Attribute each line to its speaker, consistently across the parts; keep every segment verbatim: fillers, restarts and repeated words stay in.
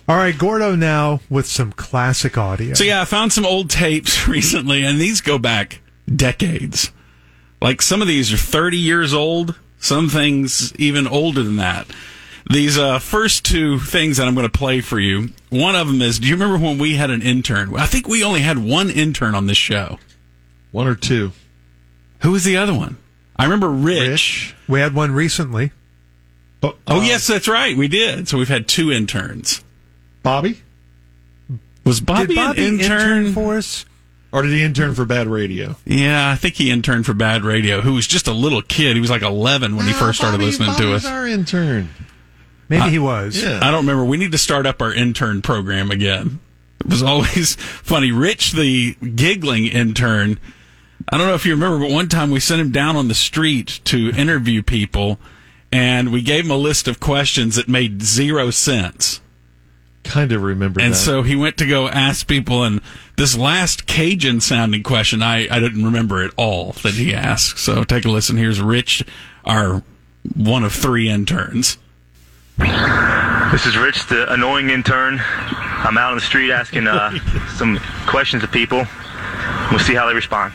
Speaker 1: All right, Gordo now with some classic audio.
Speaker 2: So, yeah, I found some old tapes recently, and these go back decades. Like, some of these are thirty years old, some things even older than that. These uh, first two things that I'm going to play for you, one of them is, do you remember when we had an intern? I think we only had one intern on this show.
Speaker 3: One or two.
Speaker 2: Who was the other one? I remember Rich.
Speaker 1: Rich. We had one recently.
Speaker 2: Oh, oh uh, yes, that's right. We did. So we've had two interns.
Speaker 3: Bobby?
Speaker 2: Was Bobby,
Speaker 1: did Bobby
Speaker 2: an intern?
Speaker 1: intern for us?
Speaker 3: Or did he intern for Bad Radio?
Speaker 2: Yeah, I think he interned for Bad Radio, who was just a little kid. He was like eleven when he first started
Speaker 3: Bobby,
Speaker 2: listening
Speaker 3: Bobby's
Speaker 2: to us.
Speaker 3: our intern.
Speaker 1: Maybe
Speaker 2: I,
Speaker 1: he was.
Speaker 3: Yeah.
Speaker 2: I don't remember. We need to start up our intern program again. It was always funny. Rich, the giggling intern, I don't know if you remember, but one time we sent him down on the street to interview people, and we gave him a list of questions that made zero sense.
Speaker 3: Kind of remember
Speaker 2: and
Speaker 3: that.
Speaker 2: And so he went to go ask people, and this last Cajun-sounding question, I, I didn't remember at all that he asked. So take a listen. Here's Rich, our one of three interns.
Speaker 4: This is Rich, the annoying intern. I'm out on the street asking uh, some questions to people. We'll see how they respond.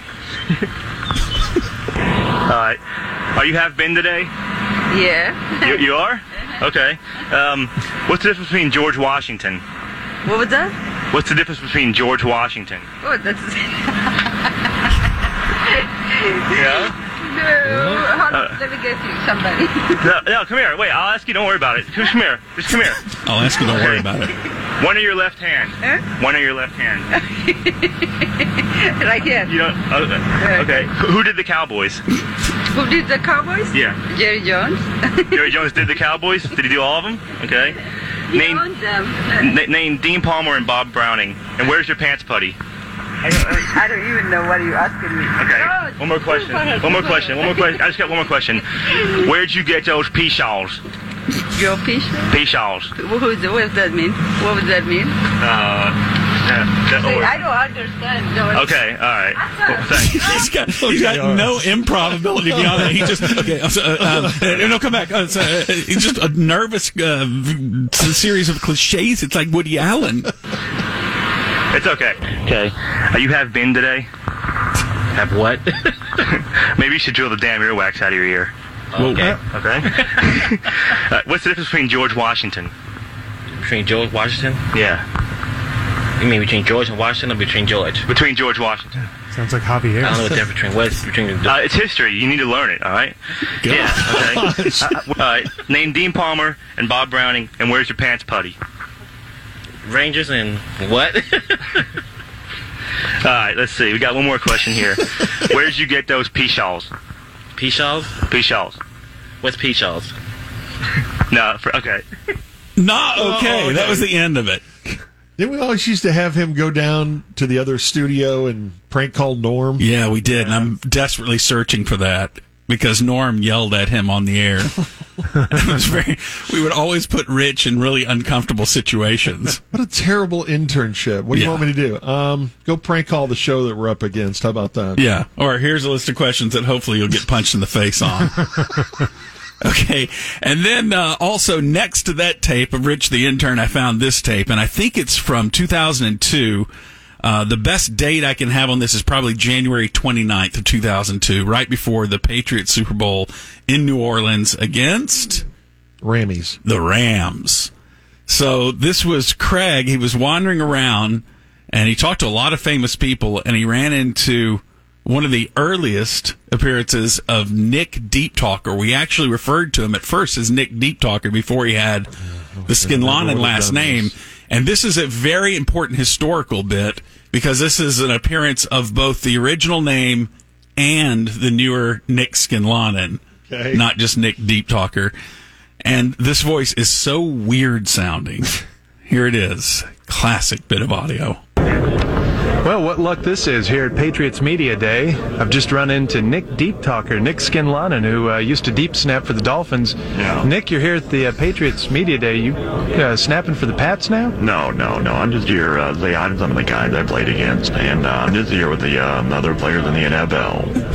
Speaker 4: Alright. Are you have been today?
Speaker 5: Yeah.
Speaker 4: You, you are? Okay. Um, what's the difference between George Washington?
Speaker 5: What was that?
Speaker 4: What's the difference between George Washington?
Speaker 5: Oh, that's...
Speaker 4: Yeah?
Speaker 5: No. Hold on. Uh, Let me get you somebody.
Speaker 4: no, no, come here. Wait, I'll ask you. Don't worry about it. Just come here. Just come here.
Speaker 2: I'll ask you. Don't worry about it.
Speaker 4: One of your left hand.
Speaker 5: Huh?
Speaker 4: One of your left hand.
Speaker 5: Right here.
Speaker 4: You don't... Okay. okay. Who did the Cowboys?
Speaker 5: Who did the Cowboys?
Speaker 4: Yeah.
Speaker 5: Jerry Jones.
Speaker 4: Jerry Jones did the Cowboys? Did he do all of them? Okay.
Speaker 5: He
Speaker 4: name,
Speaker 5: owned them.
Speaker 4: N- name Dean Palmer and Bob Browning. And where's your pants putty?
Speaker 5: I don't, I don't even know what you're asking me.
Speaker 4: Okay.
Speaker 5: Oh,
Speaker 4: one more question. One more question. One more question. I just got one more question. Where'd you get those pea shawls?
Speaker 5: Your pea shawls?
Speaker 4: Pea shawls.
Speaker 5: What does that mean? What does that mean?
Speaker 4: Uh... Uh, that,
Speaker 5: See, I don't understand. No,
Speaker 4: okay, all right. Well, thanks.
Speaker 2: he's got, he's got no improv ability beyond that. He just okay. Uh, uh, uh, no, come back. Uh, uh, it's just a nervous uh, series of cliches. It's like Woody Allen.
Speaker 4: It's okay. Okay. Uh, you have been today?
Speaker 6: Have what?
Speaker 4: Maybe you should drill the damn earwax out of your ear.
Speaker 6: Okay.
Speaker 4: Okay. uh, what's the difference between George Washington?
Speaker 6: Between George Washington?
Speaker 4: Yeah.
Speaker 6: You mean between George and Washington or between George?
Speaker 4: Between George Washington.
Speaker 1: Sounds like Javier.
Speaker 6: I don't know what the difference between what between the...
Speaker 4: Uh, it's history. You need to learn it, all right?
Speaker 2: Gosh.
Speaker 4: Yeah, okay. uh, all right. Name Dean Palmer and Bob Browning, and where's your pants putty?
Speaker 6: Rangers and what?
Speaker 4: All right, let's see. We got one more question here. Where did you get those pea shawls?
Speaker 6: Pea shawls?
Speaker 4: Pea shawls.
Speaker 6: What's pea shawls?
Speaker 4: No, for, okay.
Speaker 2: Not okay.
Speaker 3: Oh, okay.
Speaker 2: That was the end of it.
Speaker 3: Didn't we always used to have him go down to the other studio and prank call Norm?
Speaker 2: Yeah, we did. And I'm desperately searching for that because Norm yelled at him on the air. It was very. We would always put Rich in really uncomfortable situations.
Speaker 3: What a terrible internship. What do you
Speaker 2: Yeah.
Speaker 3: want me to do? Um, go prank call the show that we're up against. How about that?
Speaker 2: Yeah. Or here's a list of questions that hopefully you'll get punched in the face on. Okay, and then uh, also next to that tape of Rich the Intern, I found this tape, and I think it's from two thousand two. Uh, the best date I can have on this is probably January twenty-ninth of two thousand two, right before the Patriots Super Bowl in New Orleans against
Speaker 3: Rammies.
Speaker 2: the Rams. So this was Craig. He was wandering around, and he talked to a lot of famous people, and he ran into one of the earliest appearances of Nick Deep Talker. We actually referred to him at first as Nick Deep Talker before he had the Skinlonen last name.
Speaker 3: This.
Speaker 2: And this is a very important historical bit because this is an appearance of both the original name and the newer Nick Skinlonen,
Speaker 3: okay.
Speaker 2: Not just Nick Deep Talker. And this voice is so weird sounding. Here it is. Classic bit of audio.
Speaker 7: Well, what luck this is here at Patriots Media Day. I've just run into Nick Deep Talker, Nick Skinlonen, who uh, used to deep snap for the Dolphins.
Speaker 8: Yeah.
Speaker 7: Nick, you're here at the uh, Patriots Media Day. You uh, snapping for the Pats now?
Speaker 8: No, no, no. I'm just here. Uh, the I'm some of the guys I played against, and uh, I'm just here with the uh, other players in the N F L.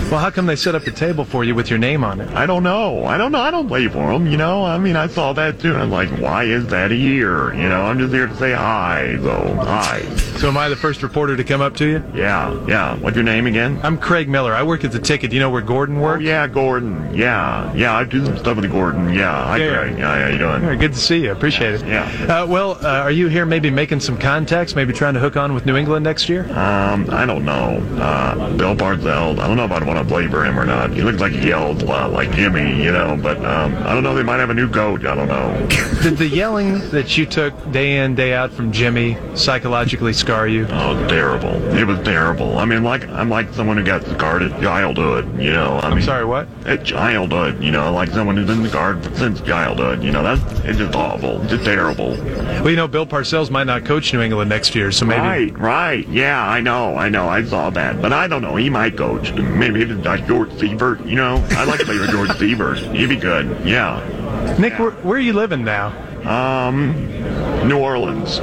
Speaker 7: Well, how come they set up the table for you with your name on it?
Speaker 8: I don't know. I don't know. I don't play for them, you know? I mean, I saw that too, and I'm like, why is that here? You know, I'm just here to say hi, though. Hi.
Speaker 7: So am I the first reporter to come up to you?
Speaker 8: Yeah, yeah. What's your name again?
Speaker 7: I'm Craig Miller. I work at the Ticket. Do you know where Gordon
Speaker 8: Oh,
Speaker 7: works?
Speaker 8: yeah, Gordon. Yeah, yeah, I do some stuff with Gordon. Yeah, hi,
Speaker 7: Yeah.
Speaker 8: Craig. Yeah, how you doing?
Speaker 7: All right, good to see you. Appreciate it.
Speaker 8: Yeah.
Speaker 7: Uh, well, uh, are you here maybe making some contacts, maybe trying to hook on with New England next year?
Speaker 8: Um, I don't know. Uh, Bill Parcells, I don't know if I'd want to play for him or not. He looks like he yells a lot like Jimmy, you know, but um, I don't know. They might have a new coach. I don't know.
Speaker 7: Did the yelling that you took day in, day out from Jimmy psychologically scar you?
Speaker 8: Oh, terrible. It was terrible. I mean, like, I'm like someone who got scarred at childhood, you know. I
Speaker 7: I'm
Speaker 8: mean,
Speaker 7: sorry, what?
Speaker 8: At childhood, you know, like someone who's been scarred since childhood, you know. That's it's just awful. Just terrible.
Speaker 7: Well, you know, Bill Parcells might not coach New England next year, so maybe...
Speaker 8: Right, right. Yeah, I know, I know. I saw that. But I don't know. He might coach. Maybe it's like George Siebert, you know. I'd like to play with George Siebert. He'd be good. Yeah.
Speaker 7: Nick, where, where are you living now?
Speaker 8: Um, New Orleans.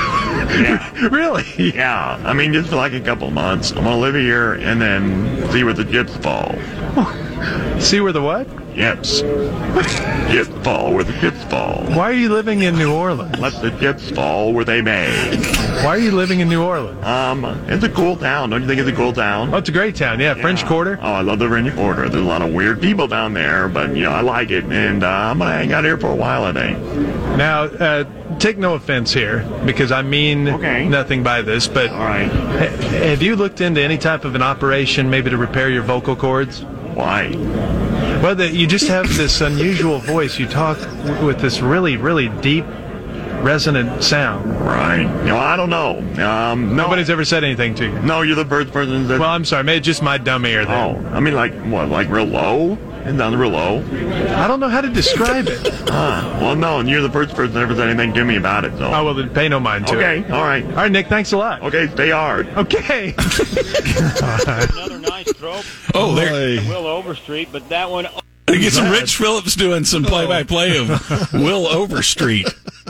Speaker 8: Yeah.
Speaker 7: Really?
Speaker 8: Yeah. I mean, just for like a couple months. I'm going to live here and then see where the chips fall.
Speaker 7: See where the what?
Speaker 8: Chips. Chips fall where the chips fall.
Speaker 7: Why are you living in New Orleans?
Speaker 8: Let the chips fall where they may.
Speaker 7: Why are you living in New Orleans?
Speaker 8: Um, it's a cool town. Don't you think it's a cool town?
Speaker 7: Oh, it's a great town. Yeah, French
Speaker 8: Yeah.
Speaker 7: Quarter.
Speaker 8: Oh, I love the French Quarter. There's a lot of weird people down there, but, you know, I like it. And uh, I'm going to hang out here for a while, I think.
Speaker 7: Now, uh, take no offense here, because I mean
Speaker 8: Okay.
Speaker 7: nothing by this, but
Speaker 8: All right.
Speaker 7: ha- have you looked into any type of an operation maybe to repair your vocal cords?
Speaker 8: Why?
Speaker 7: Well, the, you just have this unusual voice. You talk w- with this really, really deep, resonant sound.
Speaker 8: Right. You know, I don't know. Um, no.
Speaker 7: Nobody's ever said anything to you.
Speaker 8: No, you're the first person that...
Speaker 7: Well, I'm sorry. Maybe it's just my dumb ear then.
Speaker 8: Oh, I mean, like, what, like real low? It sounds real low.
Speaker 7: I don't know how to describe it.
Speaker 8: Ah, well, no, and you're the first person that ever said anything to me about it, so...
Speaker 7: Oh, well, then pay no mind to
Speaker 8: Okay,
Speaker 7: it.
Speaker 8: all right.
Speaker 7: All right, Nick, thanks a lot.
Speaker 8: Okay, stay hard.
Speaker 7: Okay.
Speaker 9: Another nice throw.
Speaker 2: Oh, there.
Speaker 9: Will Overstreet, but that one.
Speaker 2: You get some Rich Phillips doing some play-by-play of Will Overstreet.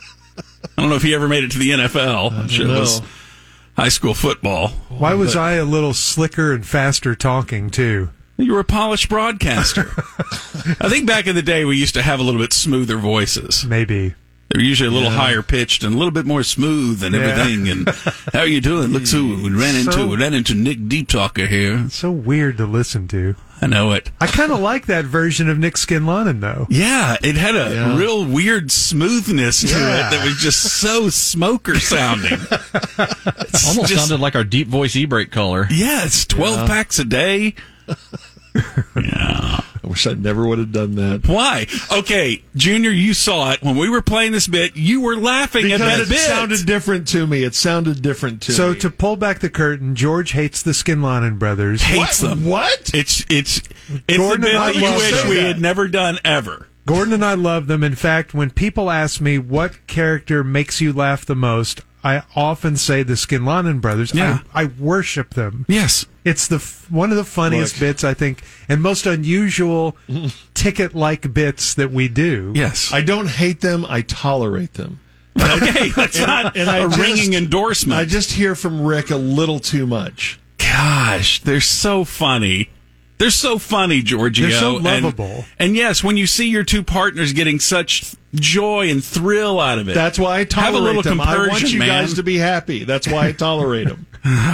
Speaker 2: I don't know if he ever made it to the N F L. I'm sure it was high school football.
Speaker 1: Why was I a little slicker and faster talking, too?
Speaker 2: You were a polished broadcaster. I think back in the day we used to have a little bit smoother voices.
Speaker 1: Maybe.
Speaker 2: They were usually a little higher pitched and a little bit more smooth and
Speaker 1: Yeah.
Speaker 2: everything. And how are you doing? Look who we ran into.
Speaker 1: So-
Speaker 2: we ran into Nick Deep Talker here.
Speaker 1: So weird to listen to.
Speaker 2: I know it.
Speaker 1: I kind of like that version of Nick Skinlonen, though.
Speaker 2: Yeah, it had a
Speaker 3: Yeah.
Speaker 2: real weird smoothness to
Speaker 1: Yeah.
Speaker 2: it that was just so smoker sounding. It's
Speaker 10: Almost
Speaker 2: just-
Speaker 10: sounded like our deep voice e-brake caller.
Speaker 2: Yeah, it's twelve packs a day. Yeah.
Speaker 3: I wish I never would have done that.
Speaker 2: Why? Okay, Junior, you saw it. When we were playing this bit, you were laughing at that
Speaker 3: Because it
Speaker 2: bit.
Speaker 3: sounded different to me. It sounded different to
Speaker 1: So
Speaker 3: me.
Speaker 1: to pull back the curtain, George hates the Skinlonen brothers.
Speaker 2: Hates them.
Speaker 3: What?
Speaker 2: It's it's it's
Speaker 1: Gordon
Speaker 2: a bit
Speaker 1: and I
Speaker 2: that you
Speaker 1: love
Speaker 2: wish
Speaker 1: them.
Speaker 2: we had never done ever.
Speaker 1: Gordon and I love them. In fact, when people ask me what character makes you laugh the most, I often say the Skinlonen brothers.
Speaker 2: Yeah.
Speaker 1: I, I worship them.
Speaker 2: Yes.
Speaker 1: It's the f- one of the funniest
Speaker 3: Look.
Speaker 1: bits, I think, and most unusual ticket-like bits that we do.
Speaker 2: Yes.
Speaker 3: I don't hate them. I tolerate them.
Speaker 2: Okay, that's not
Speaker 3: and I
Speaker 2: a
Speaker 3: just-
Speaker 2: ringing endorsement.
Speaker 3: I just hear from Rick a little too much.
Speaker 2: Gosh, they're so funny. They're so funny, Giorgio.
Speaker 1: They're so
Speaker 2: And-
Speaker 1: lovable.
Speaker 2: And, yes, when you see your two partners getting such joy and thrill out of it.
Speaker 3: That's why I tolerate
Speaker 2: Have a little
Speaker 3: them. I want
Speaker 2: compersion,
Speaker 3: you
Speaker 2: man.
Speaker 3: guys to be happy. That's why I tolerate them.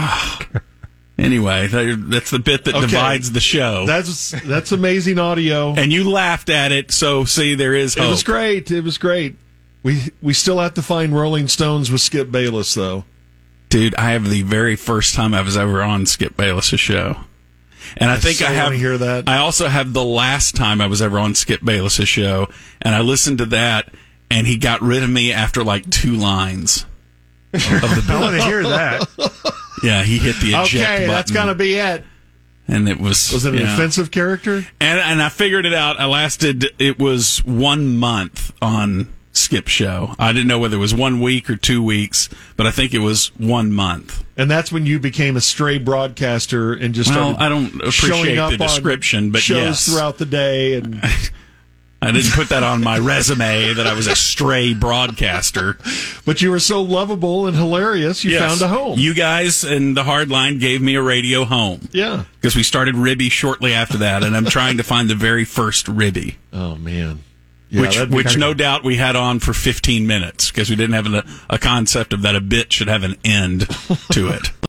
Speaker 2: Anyway, that- that's the bit that
Speaker 3: Okay.
Speaker 2: divides the show.
Speaker 3: That's that's amazing audio.
Speaker 2: and you laughed at it, so see, there is
Speaker 3: It
Speaker 2: hope.
Speaker 3: was great. It was great. We we still have to find Rolling Stones with Skip Bayless, though.
Speaker 2: Dude, I have the very first time I was ever on Skip Bayless's show. And I, think
Speaker 3: so
Speaker 2: I have
Speaker 3: wanna hear that.
Speaker 2: I also have the last time I was ever on Skip Bayless's show, and I listened to that, and he got rid of me after like two lines of the
Speaker 1: I want to hear that.
Speaker 2: Yeah, he hit the eject
Speaker 3: Okay,
Speaker 2: button.
Speaker 3: that's gonna be it.
Speaker 2: And it was
Speaker 3: Was it an
Speaker 2: yeah.
Speaker 3: offensive character?
Speaker 2: And and I figured it out. I lasted. It was one month on Skip's show. I didn't know whether it was one week or two weeks, but I think it was one month.
Speaker 3: And that's when you became a stray broadcaster and just
Speaker 2: Well,
Speaker 3: started
Speaker 2: I don't appreciate
Speaker 3: showing up
Speaker 2: the
Speaker 3: on
Speaker 2: description, but
Speaker 3: shows
Speaker 2: yes.
Speaker 3: throughout the day. And
Speaker 2: I didn't put that on my resume that I was a stray broadcaster.
Speaker 3: But you were so lovable and hilarious, you
Speaker 2: Yes.
Speaker 3: found a home.
Speaker 2: You guys in the hard line gave me a radio home.
Speaker 3: Yeah.
Speaker 2: Because we started Ribby shortly after that, and I'm trying to find the very first Ribby.
Speaker 3: Oh, man. Yeah,
Speaker 2: which,
Speaker 3: that'd be
Speaker 2: which
Speaker 3: kinda
Speaker 2: no
Speaker 3: cool.
Speaker 2: doubt we had on for fifteen minutes because we didn't have a, a concept of that a bit should have an end to it.